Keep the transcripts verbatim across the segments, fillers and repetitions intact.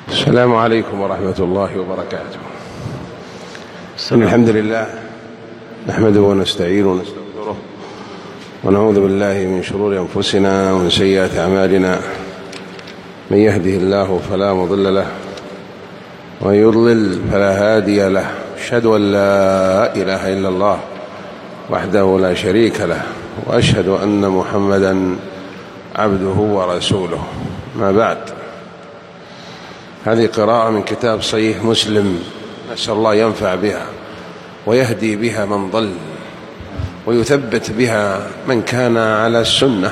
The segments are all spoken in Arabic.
السلام عليكم ورحمة الله وبركاته. إن الحمد لله نحمده ونستعينه ونستغفره ونعوذ بالله من شرور أنفسنا ومن سيئات أعمالنا، من يهده الله فلا مضل له ومن يضلل فلا هادي له. أشهد أن لا إله إلا الله وحده لا شريك له، وأشهد أن محمدا عبده ورسوله. ما بعد، هذه قراءة من كتاب صحيح مسلم، نسأل الله ينفع بها ويهدي بها من ضل ويثبت بها من كان على السنة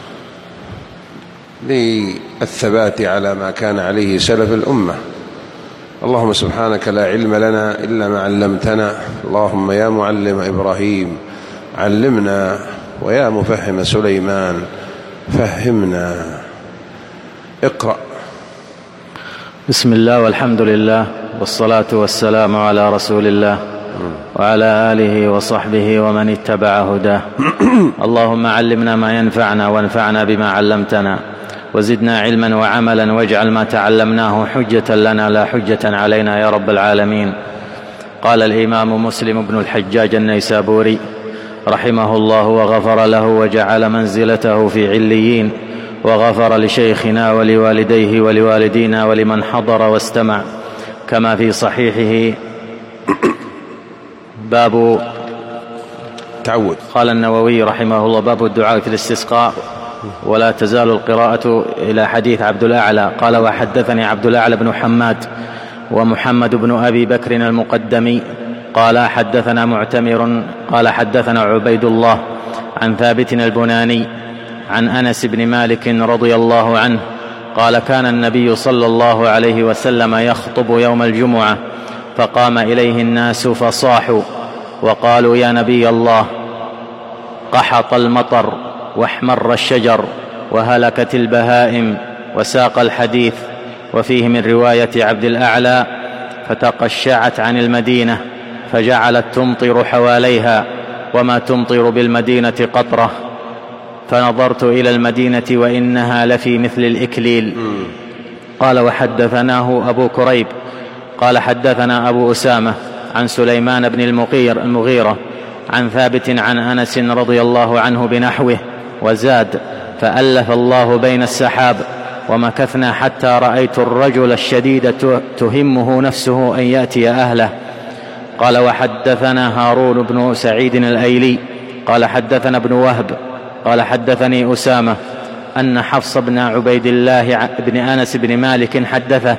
للثبات على ما كان عليه سلف الأمة. اللهم سبحانك لا علم لنا إلا ما علمتنا، اللهم يا معلم إبراهيم علمنا، ويا مفهم سليمان فهمنا. اقرأ. بسم الله والحمد لله والصلاة والسلام على رسول الله وعلى آله وصحبه ومن اتبع هداه. اللهم علمنا ما ينفعنا وانفعنا بما علمتنا، وزدنا علما وعملا، واجعل ما تعلمناه حجة لنا لا حجة علينا يا رب العالمين. قال الإمام مسلم بن الحجاج النيسابوري رحمه الله وغفر له وجعل منزلته في عليين، وغفر لشيخنا ولوالديه ولوالدينا ولمن حضر واستمع، كما في صحيحه باب تعود. قال النووي رحمه الله باب الدعاء في الاستسقاء. ولا تزال القراءة إلى حديث عبد الأعلى. قال وحدثني عبد الأعلى بن حماد ومحمد بن أبي بكر المقدمي قال حدثنا معتمر قال حدثنا عبيد الله عن ثابت البناني عن أنس بن مالك رضي الله عنه قال كان النبي صلى الله عليه وسلم يخطب يوم الجمعة، فقام إليه الناس فصاحوا وقالوا يا نبي الله، قحط المطر واحمر الشجر وهلكت البهائم وساق الحديث. وفيه من رواية عبد الأعلى فتقشعت عن المدينة فجعلت تمطر حواليها وما تمطر بالمدينة قطرة، فنظرت إلى المدينة وإنها لفي مثل الإكليل. قال وحدثناه أبو كريب قال حدثنا أبو أسامة عن سليمان بن المغيرة عن ثابت عن أنس رضي الله عنه بنحوه، وزاد فألف الله بين السحاب ومكثنا حتى رأيت الرجل الشديد تهمه نفسه أن يأتي أهله. قال وحدثنا هارون بن سعيد الأيلي قال حدثنا ابن وهب قال حدثني أسامة أن حفص بن عبيد الله بن أنس بن مالك حدثه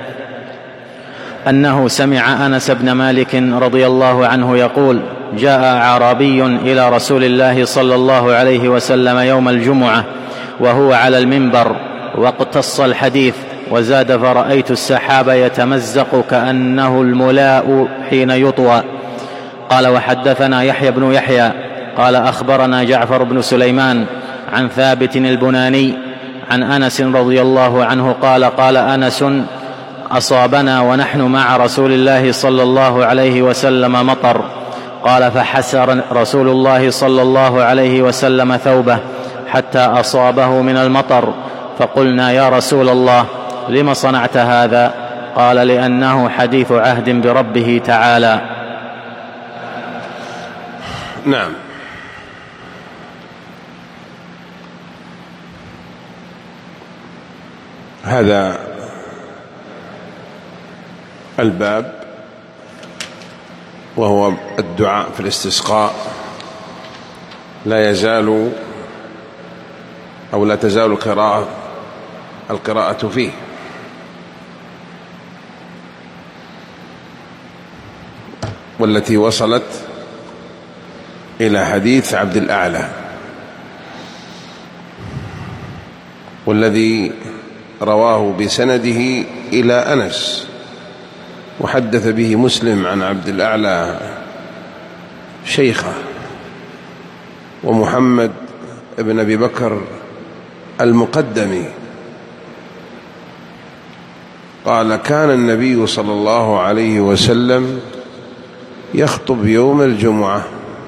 أنه سمع أنس بن مالك رضي الله عنه يقول جاء أعرابي إلى رسول الله صلى الله عليه وسلم يوم الجمعة وهو على المنبر واقتص الحديث، وزاد فرأيت السحاب يتمزق كأنه الملاء حين يطوى. قال وحدثنا يحيى بن يحيى قال أخبرنا جعفر بن سليمان عن ثابت البناني عن أنس رضي الله عنه قال قال أنس أصابنا ونحن مع رسول الله صلى الله عليه وسلم مطر. قال فحسر رسول الله صلى الله عليه وسلم ثوبه حتى أصابه من المطر، فقلنا يا رسول الله لم صنعت هذا؟ قال لأنه حديث عهد بربه تعالى. نعم. هذا الباب وهو الدعاء في الاستسقاء لا يزال أو لا تزال القراءة القراءة فيه. والتي وصلت إلى حديث عبد الأعلى، والذي رواه بسنده إلى أنس، وحدث به مسلم عن عبد الأعلى شيخه ومحمد ابن أبي بكر المقدمي. قال كان النبي صلى الله عليه وسلم يخطب يوم الجمعة،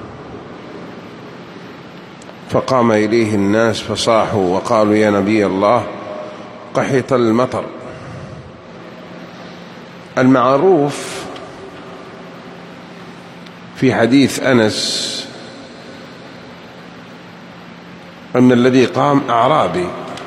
فقام إليه الناس فصاحوا وقالوا يا نبي الله قحط المطر المعروف في حديث أنس أن الذي قام أعرابي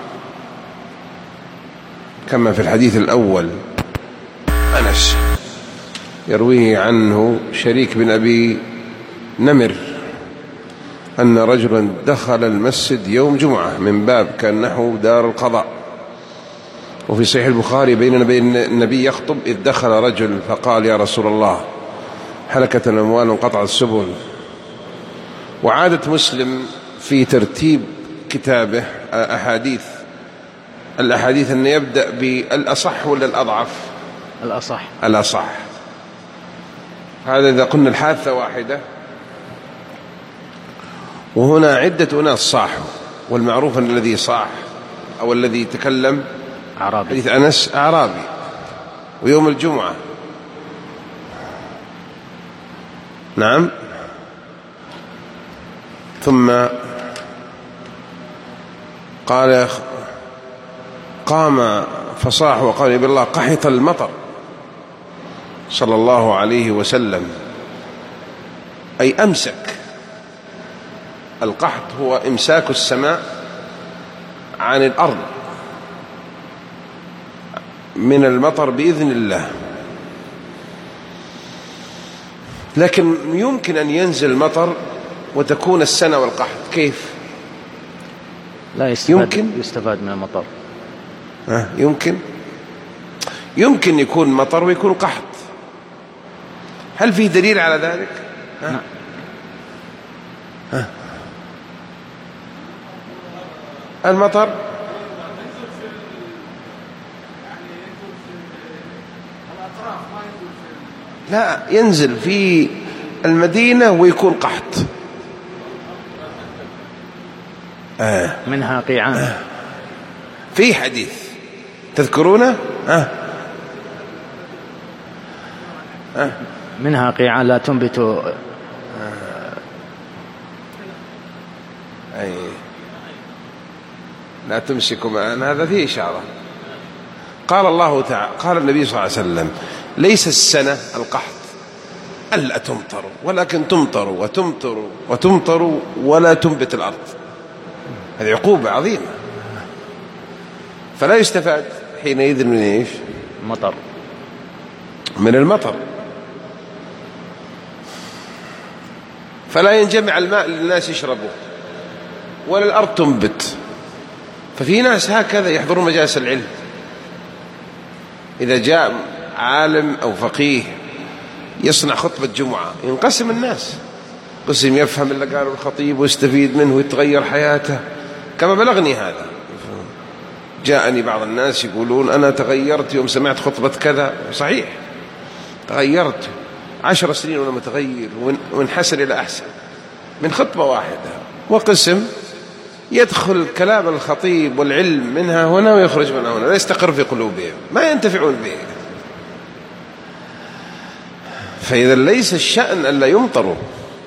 كما في الحديث الأول. أنس يرويه عنه شريك بن أبي نمر أن رجلا دخل المسجد يوم جمعة من باب كان نحو دار القضاء، وفي صحيح البخاري بينما بين النبي يخطب إذ دخل رجل فقال يا رسول الله هلكت الأموال وانقطع السبل. وعادة مسلم في ترتيب كتابه أحاديث الأحاديث أن يبدأ بالأصح ولا الأضعف؟ الأصح. الأصح. هذا إذا قلنا الحادثة واحدة، وهنا عدة أناس صاحوا، والمعروف أن الذي صاح أو الذي تكلم أعرابي. حديث أنس أعرابي ويوم الجمعة. نعم. ثم قال قام فصاح وقال يا بالله قحط المطر صلى الله عليه وسلم، أي أمسك. القحط هو إمساك السماء عن الأرض من المطر بإذن الله. لكن يمكن أن ينزل المطر وتكون السنة والقحط. كيف؟ لا يستفاد يمكن يستفاد من المطر. آه يمكن يمكن يكون مطر ويكون قحط. هل في دليل على ذلك؟ آه. نعم. آه. المطر لا ينزل في المدينة ويكون قحط. آه. منها قيعان. آه. في حديث تذكرونه؟ آه. آه. منها قيعان لا تنبت. آه. أي لا تمسك معنا، هذا فيه إشارة. قال الله تعالى قال النبي صلى الله عليه وسلم ليس السنة القحط ألا تمطروا، ولكن تمطروا وتمطروا وتمطروا ولا تنبت الأرض. هذه عقوبة عظيمة. فلا يستفاد حينئذ من إيش؟ مطر. من المطر. فلا ينجمع الماء للناس يشربوه ولا الأرض تنبت. ففي ناس هكذا يحضرون مجالس العلم، إذا جاء عالم أو فقيه يصنع خطبة جمعة ينقسم الناس، قسم يفهم اللي قاله الخطيب ويستفيد منه ويتغير حياته. كما بلغني هذا، جاءني بعض الناس يقولون أنا تغيرت يوم سمعت خطبة كذا. صحيح تغيرت عشر سنين وأنا متغير وانحسن إلى أحسن من خطبة واحدة. وقسم يدخل كلام الخطيب والعلم منها هنا ويخرج منها هنا، لا يستقر في قلوبهم، ما ينتفعون به. فإذا ليس الشأن أن لا يمطروا،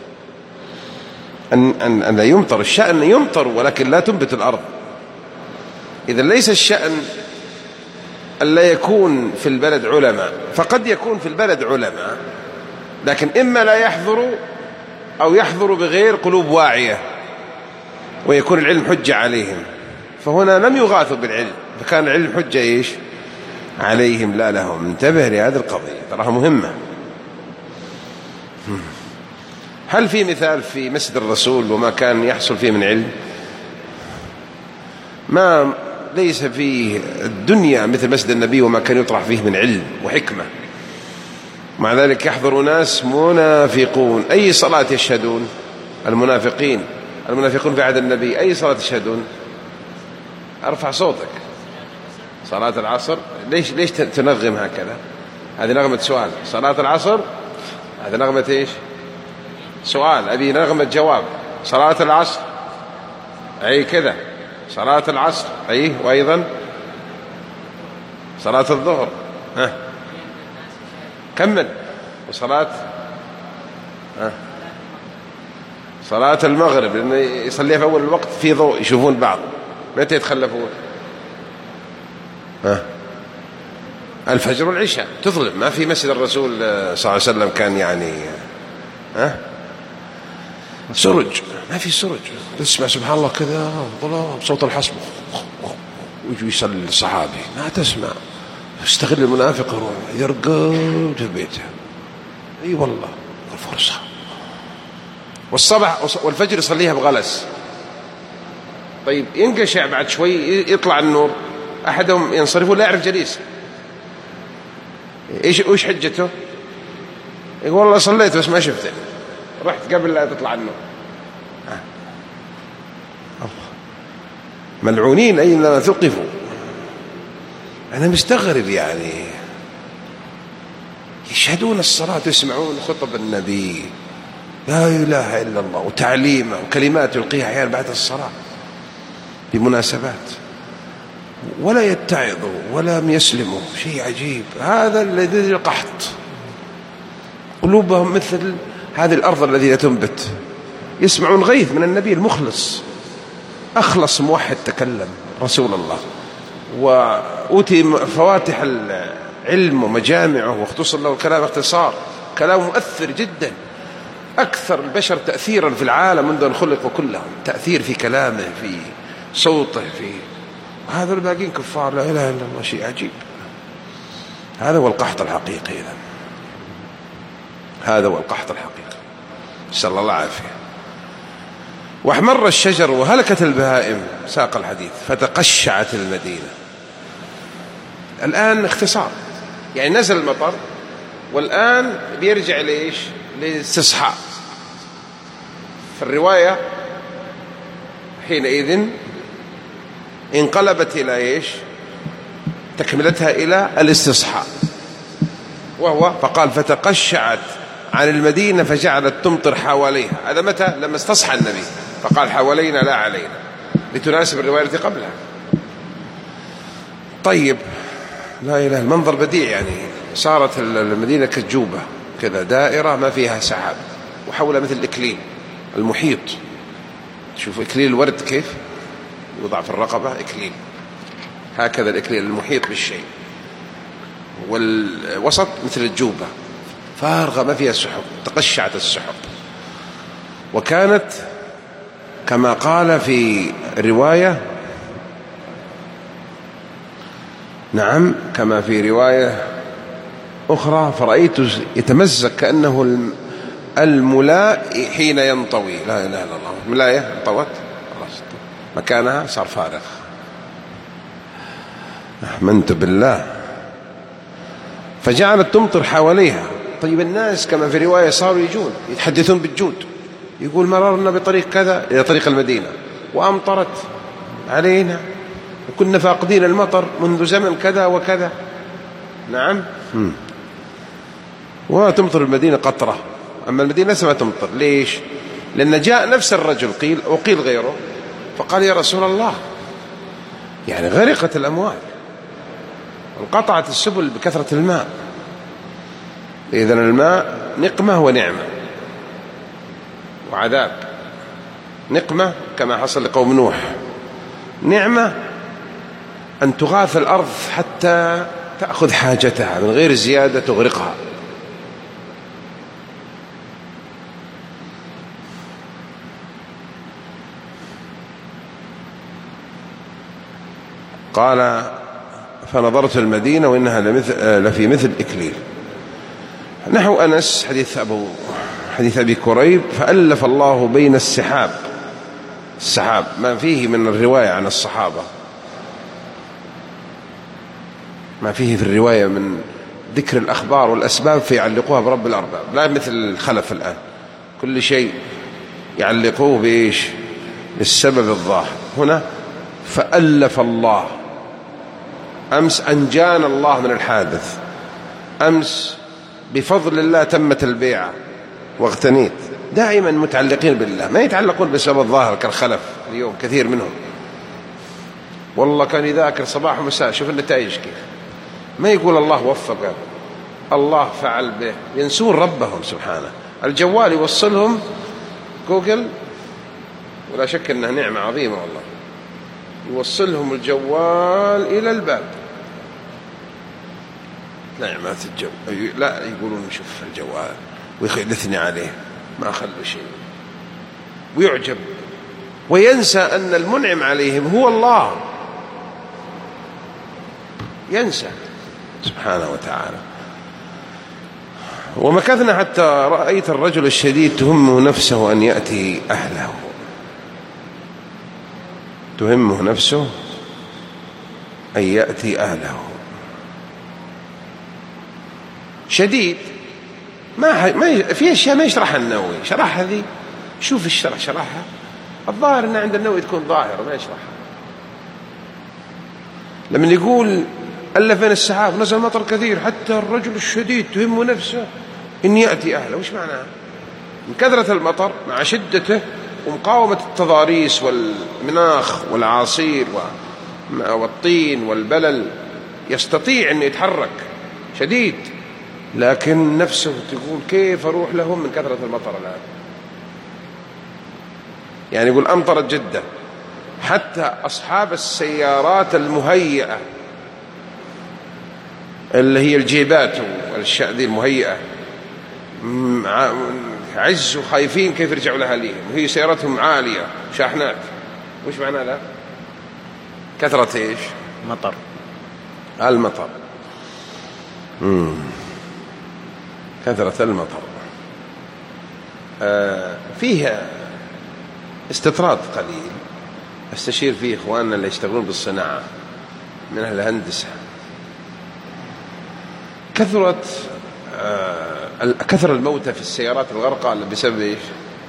أن, أن, أن لا يمطر، الشأن أن يمطروا ولكن لا تنبت الأرض. إذا ليس الشأن أن لا يكون في البلد علماء، فقد يكون في البلد علماء لكن إما لا يحضروا أو يحضروا بغير قلوب واعية ويكون العلم حجة عليهم، فهنا لم يغاثوا بالعلم، فكان العلم حجة إيش؟ عليهم لا لهم. انتبه لهذه القضية، تراها مهمة. هل في مثال في مسجد الرسول وما كان يحصل فيه من علم؟ ما ليس فيه الدنيا مثل مسجد النبي وما كان يطرح فيه من علم وحكمة. مع ذلك يحضر ناس منافقون. أي صلاة يشهدون المنافقين؟ المنافقون في عهد النبي أي صلاة يشهدون؟ أرفع صوتك. صلاة العصر. ليش ليش تنغم هكذا؟ هذه نغمة سؤال. صلاة العصر هذه نغمة إيش؟ سؤال. أبي نغمة جواب. صلاة العصر أي كذا. صلاة العصر أي، وأيضا صلاة الظهر. ها كمل. وصلاة ها صلاة المغرب، لأنه يصليها في أول الوقت في ضوء يشوفون بعض، متى يتخلفون؟ ها الفجر والعشاء تظلم، ما في مسجد الرسول صلى الله عليه وسلم كان يعني ها سرج، ما في سرج، تسمع سبحان الله كذا ظلام بصوت الحصبة ويجي يصلي الصحابي، ما تسمع. استغل المنافق يروح يرقد في بيته. اي والله الفرصة. والصبح والفجر يصليها بغلس. طيب ينقشع بعد شوي يطلع النور، أحدهم ينصرف ولا يعرف جليس. إيش وش حجته؟ يقول والله صليت بس ما شفته، رحت قبل لا تطلع النور. ملعونين أينما ثقفوا. أنا مستغرب يعني يشهدون الصلاة ويسمعون خطب النبي لا إله إلا الله وتعليمه وكلمات يلقيها أحيانا بعد الصلاة بمناسبات، ولا يتعظوا ولا يسلموا. شيء عجيب. هذا الذي القحط، قلوبهم مثل هذه الأرض التي لا تنبت. يسمعون غيث من النبي المخلص، أخلص موحد تكلم رسول الله، وأوتي فواتح العلم ومجامعه، واختصر له الكلام اختصار، كلام مؤثر جدا، أكثر البشر تأثيرا في العالم منذ أن خلقوا كلهم، تأثير في كلامه في صوته في هذا. الباقين كفار لا إله إلا الله. شيء عجيب. هذا هو القحط الحقيقي. إذن هذا هو القحط الحقيقي، نسأل الله العافية. واحمر الشجر وهلكت البهائم، ساق الحديث، فتقشعت المدينة. الآن اختصار، يعني نزل المطر والآن بيرجع ليش؟ للاستصحاء. في الرواية حينئذ انقلبت إلى إيش؟ تكملتها إلى الاستصحاء، وهو فقال فتقشعت عن المدينة فجعلت تمطر حواليها. هذا متى؟ لما استصحى النبي فقال حوالينا لا علينا، لتناسب الرواية التي قبلها. طيب لا إله، المنظر بديع يعني. صارت المدينة كجوبة كذا دائرة ما فيها سحاب، وحولها مثل الإكليل المحيط. شوفوا إكليل الورد كيف يوضع في الرقبة، إكليل هكذا الإكليل المحيط بالشيء، والوسط مثل الجوبة فارغة ما فيها سحب، تقشعت السحب. وكانت كما قال في الرواية، نعم كما في رواية أخرى، فرأيت يتمزق كأنه الملاء حين ينطوي. لا إله إلا الله. الملاية انطوت خلاص مكانها صار فارغ. آمنت بالله. فجعلت تمطر حواليها. طيب الناس كما في رواية صاروا يجون يتحدثون بالجود، يقول مررنا بطريق كذا إلى طريق المدينة وأمطرت علينا وكنا فاقدين المطر منذ زمن كذا وكذا. نعم. م. وتمطر المدينة قطرة، أما المدينة ليس ما تمطر. ليش؟ لأن جاء نفس الرجل قيل أو قيل غيره فقال يا رسول الله، يعني غرقت الأموال انقطعت السبل بكثرة الماء. إذن الماء نقمة ونعمة وعذاب. نقمة كما حصل لقوم نوح، نعمة أن تغاث الأرض حتى تأخذ حاجتها من غير زيادة تغرقها. قال فنظرت المدينة وإنها لمثل لفي مثل إكليل. نحو أنس حديث أبو حديث أبي كريب، فألف الله بين السحاب، السحاب ما فيه من الرواية عن الصحابة، ما فيه في الرواية من ذكر الأخبار والأسباب فيعلقوها برب الأرباب، لا مثل الخلف الآن كل شيء يعلقوه بإيش؟ بالسبب الظاهر. هنا فألف الله. أمس أنجانا الله من الحادث، أمس بفضل الله تمت البيعة واغتنيت. دائما متعلقين بالله، ما يتعلقون بسبب الظاهر كالخلف اليوم كثير منهم. والله كان يذاكر صباح ومساء، شوف النتائج كيف. ما يقول الله وفقه، الله فعل به، ينسون ربهم سبحانه. الجوال يوصلهم جوجل، ولا شك أنها نعمة عظيمة والله، يوصلهم الجوال إلى الباب نعمات الجو، لا يقولون شوف الجوال ويخلثني عليه، ما خلوا شيء، ويعجب وينسى أن المنعم عليهم هو الله، ينسى سبحانه وتعالى. ومكثنا حتى رأيت الرجل الشديد تهمه نفسه أن يأتي أهله، تهمه نفسه أن يأتي أهله، شديد ما ما في أشياء ما يشرحها النووي، شرح هذه شوف الشرح شرحها، الظاهر أن عند النووي تكون ظاهرة ما يشرحها. لما يقول ألف بين السحاب نزل مطر كثير حتى الرجل الشديد تهمه نفسه إن يأتي أهله، وش معناه؟ من كثرة المطر مع شدته ومقاومة التضاريس والمناخ والعاصير والطين والبلل يستطيع أن يتحرك شديد، لكن نفسه تقول كيف أروح لهم من كثرة المطر الآن. يعني يقول أمطرت جدا حتى أصحاب السيارات المهيئة اللي هي الجيبات والأشياء ذي المهيئة عزوا خايفين كيف يرجعوا لها ليهم، وهي سيارتهم عالية شاحنات. وش معنى لا؟ كثرة إيش؟ مطر، المطر. مم. كثرة المطر. آه فيها استطراد قليل استشير فيه إخواننا اللي يشتغلون بالصناعة من أهل الهندسة. كثرة آه كثر الموتى في السيارات الغرقى بسبب إيش؟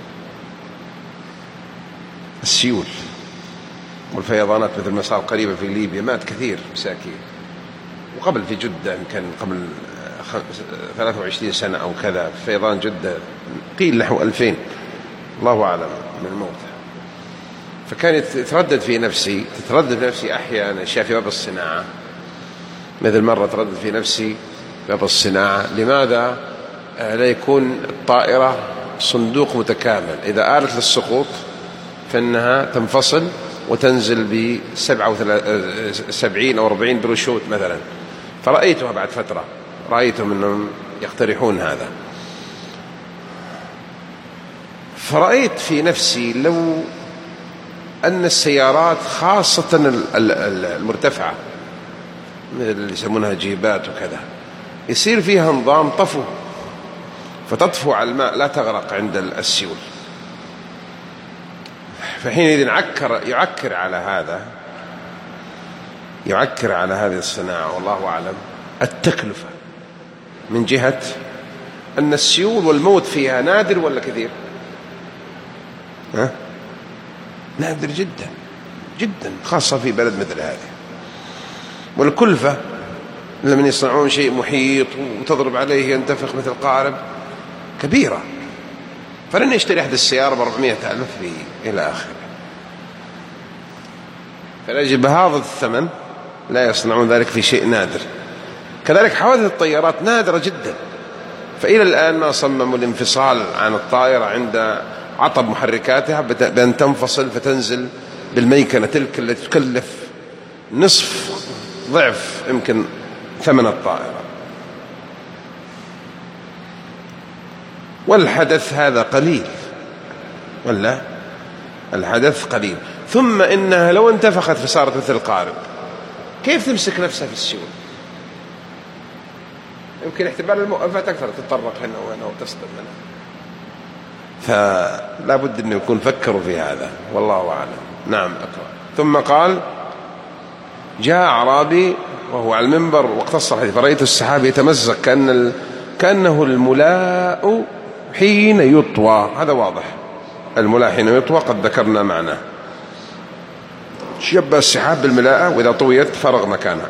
السيول والفيضانات، مثل ما صار قريبا في ليبيا، مات كثير مساكين. وقبل في جدة يمكن قبل ثلاثة وعشرين سنة أو كذا في فيضان جدة قيل نحو ألفين، الله أعلم من الموتى. فكانت تتردد في نفسي تتردد في نفسي أحيانا أشياء في باب الصناعة، مثل مرة تردد في نفسي باب الصناعة لماذا لا يكون الطائرة صندوق متكامل، إذا آلت للسقوط فإنها تنفصل وتنزل بسبعة وسبعين أو أربعين بروشوت مثلا. فرأيتها بعد فترة، رأيتهم أنهم يقترحون هذا، فرأيت في نفسي لو أن السيارات خاصة المرتفعة مثل اللي يسمونها جيبات وكذا يصير فيها نظام طفو، فتطفو على الماء لا تغرق عند السيول، فحينئذ يعكر يعكر على هذا يعكر على هذه الصناعة والله أعلم التكلفة، من جهة أن السيول والموت فيها نادر ولا كثير؟ ها؟ نادر جدا جدا، خاصة في بلد مثل هذه. والكلفة لمن يصنعون شيء محيط وتضرب عليه ينتفخ مثل قارب كبيرة، فلن يشتري أحد السيارة بأربعمائة ألف إلى آخره، فلأجل بهذا الثمن لا يصنعون ذلك في شيء نادر. كذلك حوادث الطيارات نادرة جدا، فإلى الآن ما صمموا الانفصال عن الطائرة عند عطب محركاتها بأن تنفصل فتنزل بالميكنة تلك التي تكلف نصف ضعف يمكن ثمن الطائرة. والحدث هذا قليل ولا الحدث قليل، ثم إنها لو انتفخت فصارت مثل القارب كيف تمسك نفسها في السيول؟ يمكن احتمال المؤقفات أكثر، تتطرق هنا وهنا وتصدم هنا. فلا بد أن يكون فكروا في هذا والله أعلم. نعم أقرأ. ثم قال جاء أعرابي وهو على المنبر واقتص الحديث فرأيت السحاب يتمزق كأن ال... كأنه الملاء حين يطوى. هذا واضح، الملاء حين يطوى قد ذكرنا معناه، شبه السحاب بالملاءة وإذا طويت فرغ مكانها.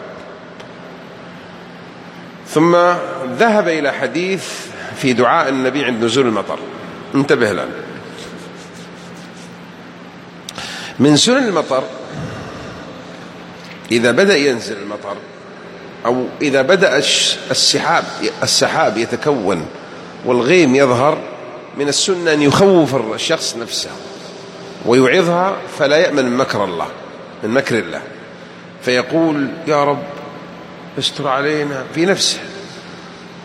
ثم ذهب إلى حديث في دعاء النبي عند نزول المطر. انتبه الآن، من سنن المطر إذا بدأ ينزل المطر أو إذا بدأ السحاب السحاب يتكون والغيم يظهر، من السنة أن يخوف الشخص نفسه ويعظها فلا يأمن من مكر الله من مكر الله، فيقول يا رب استر علينا في نفسه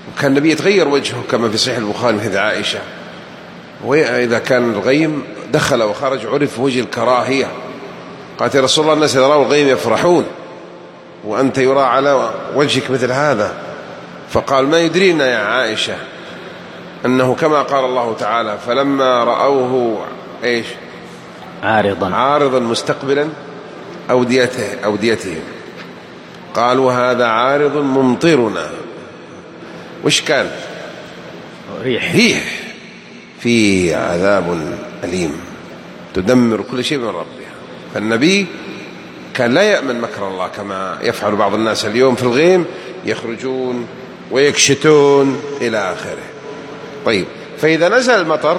وكان النبي يتغير وجهه كما في صحيح البخاري مثل عائشة، وإذا كان الغيم دخل وخرج عرف وجه الكراهية. قالت يا رسول الله الناس إذا رأوا الغيم يفرحون وأنت يرى على وجهك مثل هذا. فقال ما يدرينا يا عائشة أنه كما قال الله تعالى فلما رأوه إيش عارضا عارضا مستقبلا أوديته أوديتهم قالوا هذا عارض ممطرنا. وش كان؟ ريح ريح في عذاب أليم تدمر كل شيء من ربها. فالنبي كان لا يأمن مكر الله كما يفعل بعض الناس اليوم في الغيم، يخرجون ويكشتون إلى آخره. طيب، فإذا نزل المطر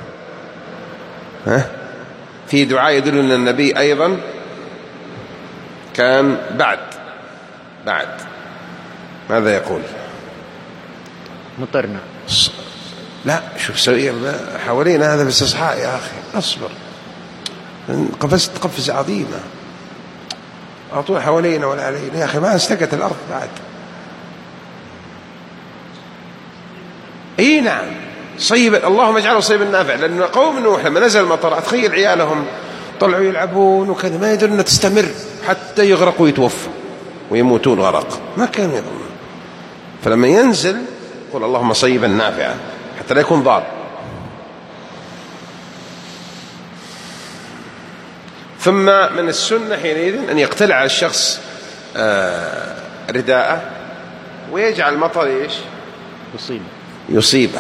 ها في دعاء يدل أن النبي أيضا كان بعد بعد ماذا يقول؟ مطرنا. لا شوف سوير حوالينا هذا باستصحاء يا أخي، أصبر، قفزت قفزة عظيمة أعطوه حوالينا ولا علينا يا أخي، ما استقت الأرض بعد. اي نعم صيب، اللهم اجعله صيبا نافع. لأن قوم نوح لما نزل المطر أتخيل عيالهم طلعوا يلعبون وكذا، ما يدرون أنها تستمر حتى يغرقوا ويتوفوا ويموتون غرق، ما كانوا يظنون. فلما ينزل قل اللهم صيبا نافعا حتى لا يكون ضار. ثم من السنة حينئذ أن يقتلع الشخص آه رداءه ويجعل المطر إيش يصيبه يصيبه.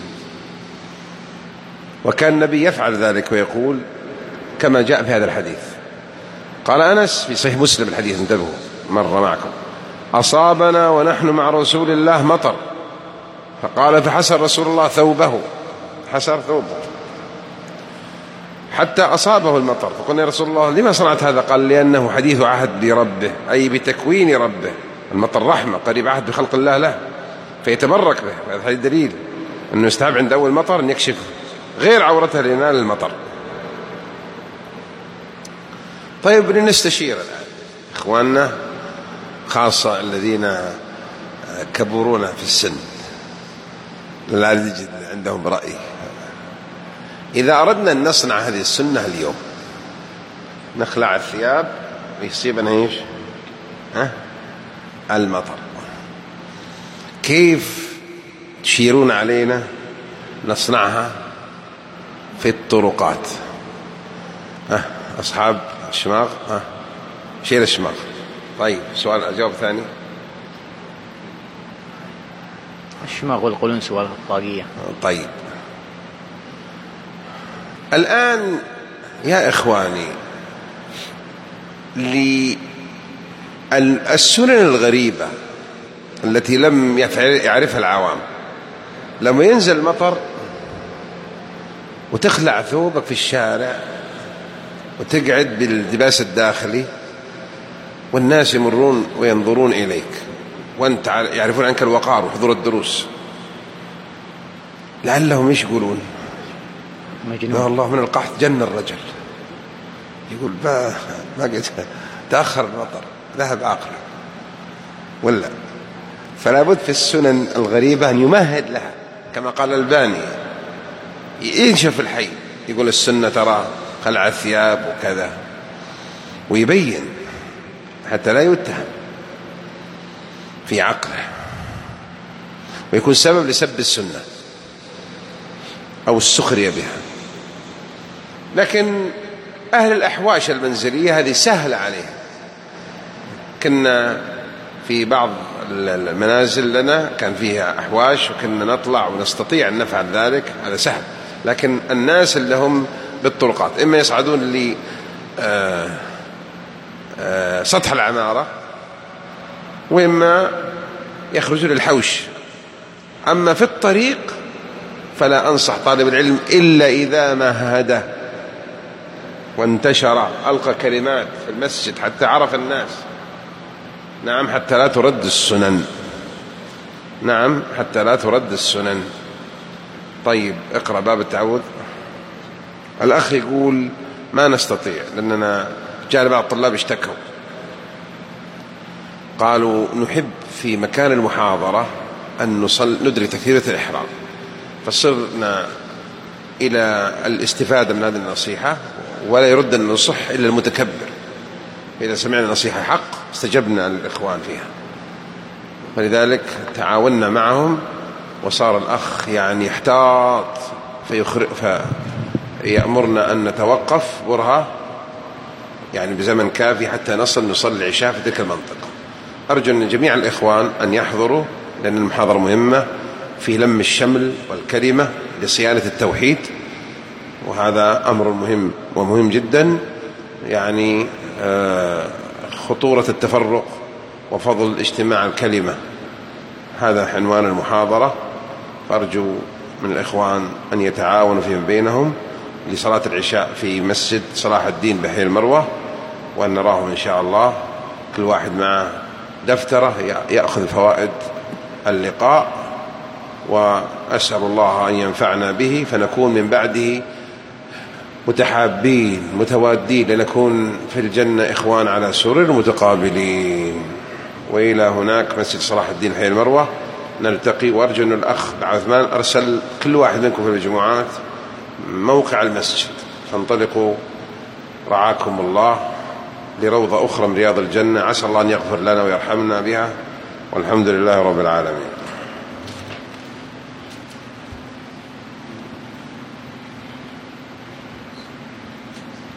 وكان النبي يفعل ذلك ويقول كما جاء في هذا الحديث. قال أنس في صحيح مسلم الحديث انتبهوا مر معكم: أصابنا ونحن مع رسول الله مطر، فقال فحسر رسول الله ثوبه، حسر ثوبه حتى أصابه المطر. فقلنا يا رسول الله لما صنعت هذا؟ قال لأنه حديث عهد بربه، أي بتكوين ربه. المطر رحمة، قريب عهد بخلق الله له فيتبرك به. هذا حديث دليل أنه يستحب عند أول مطر أن يكشف غير عورته لينال المطر. طيب لنستشير الآن إخواننا خاصة الذين كبرونا في السن لا نجد عندهم رأي. إذا أردنا أن نصنع هذه السنة اليوم، نخلع الثياب ويصيبنا إيش؟ ها؟ المطر، كيف تشيرون علينا نصنعها في الطرقات؟ ها أصحاب الشماغ، ها شيل الشماغ. طيب سؤال أجاوب ثاني. الشماغ والقلنس والطاقية. طيب الآن يا إخواني للسنن الغريبة التي لم يعرفها العوام، لما ينزل مطر وتخلع ثوبك في الشارع وتقعد باللباس الداخلي والناس يمرون وينظرون إليك وأنت يعرفون عنك الوقار وحضور الدروس، لعلهم إيش يقولون؟ مجنون. الله من القحط جن الرجل، يقول ما ما قلت تأخر المطر ذهب عقله ولا. فلا بد في السنن الغريبة أن يمهد لها كما قال الباني، ينشف الحي، يقول السنة ترى خلع الثياب وكذا، ويبين حتى لا يتهم في عقله ويكون سبب لسب السنة أو السخرية بها. لكن أهل الأحواش المنزلية هذه سهلة عليها. كنا في بعض المنازل لنا كان فيها أحواش وكنا نطلع ونستطيع أن نفعل ذلك، هذا سهل. لكن الناس اللي هم بالطرقات إما يصعدون لي آه آه سطح العمارة وإما يخرجون للحوش. أما في الطريق فلا أنصح طالب العلم إلا إذا مهده وانتشر، ألقى كلمات في المسجد حتى عرف الناس. نعم حتى لا ترد السنن، نعم حتى لا ترد السنن. طيب اقرأ باب التعوذ. الأخ يقول ما نستطيع لأننا جاء بعض الطلاب اشتكوا، قالوا نحب في مكان المحاضرة أن نصل ندرك تكبيرة الإحرام، فصرنا إلى الاستفادة من هذه النصيحة، ولا يرد أن نصح إلا المتكبر. إذا سمعنا نصيحة حق استجبنا للإخوان فيها، فلذلك تعاوننا معهم، وصار الأخ يعني يحتاط فيأمرنا أن نتوقف برهة يعني بزمن كافي حتى نصل نصلي العشاء في تلك المنطقة. أرجو أن جميع الإخوان أن يحضروا، لأن المحاضرة مهمة في لم الشمل والكلمة لصيانة التوحيد، وهذا أمر مهم ومهم جدا، يعني خطورة التفرق وفضل اجتماع الكلمة، هذا عنوان المحاضرة. فأرجو من الإخوان أن يتعاونوا فيما بينهم لصلاة العشاء في مسجد صلاح الدين بحي المروة، وأن نراهم إن شاء الله كل واحد معه دفترة يأخذ فوائد اللقاء، وأسأل الله أن ينفعنا به فنكون من بعده متحابين متوادين، لنكون في الجنة إخوان على سرر متقابلين. وإلى هناك مسجد صلاح الدين حي المروة نلتقي. وأرجو أن الأخ عثمان أرسل كل واحد منكم في المجموعات موقع المسجد، فانطلقوا رعاكم الله لروضة أخرى من رياض الجنة، عسى الله أن يغفر لنا ويرحمنا بها، والحمد لله رب العالمين.